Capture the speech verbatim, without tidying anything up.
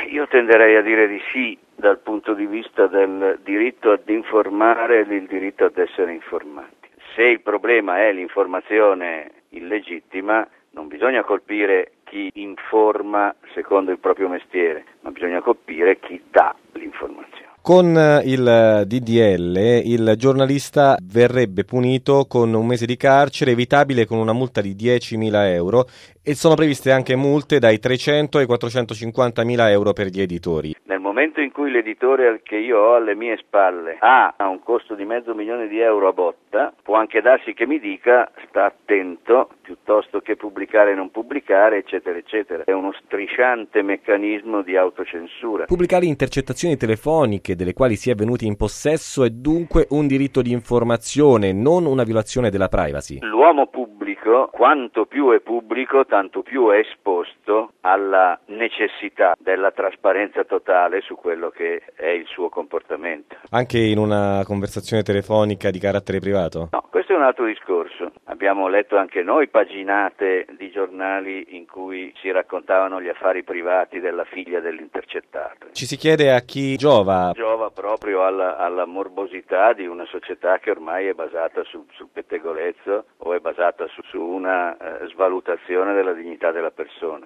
Ma io tenderei a dire di sì dal punto di vista del diritto ad informare e del diritto ad essere informati. Se il problema è l'informazione illegittima, non bisogna colpire chi informa secondo il proprio mestiere, ma bisogna colpire chi dà l'informazione. Con il D D L il giornalista verrebbe punito con un mese di carcere, evitabile con una multa di diecimila euro, e sono previste anche multe dai trecento ai quattrocentocinquantamila euro per gli editori. Nel momento in cui l'editore che io ho alle mie spalle ha un costo di mezzo milione di euro a botta, può anche darsi che mi dica sta attento piuttosto che pubblicare e non pubblicare, eccetera, eccetera. È uno strisciante meccanismo di autocensura. Pubblicare intercettazioni telefoniche delle quali si è venuti in possesso è dunque un diritto di informazione, non una violazione della privacy. L'uomo pubblico, quanto più è pubblico, tanto più è esposto alla necessità della trasparenza totale su quello che è il suo comportamento. Anche in una conversazione telefonica di carattere privato? No, questo è un altro discorso. Abbiamo letto anche noi paginate di giornali in cui si raccontavano gli affari privati della figlia dell'intercettato. Ci si chiede a chi giova. Giova proprio alla, alla morbosità di una società che ormai è basata su, sul pettegolezzo o è basata su, su una eh, svalutazione della dignità della persona.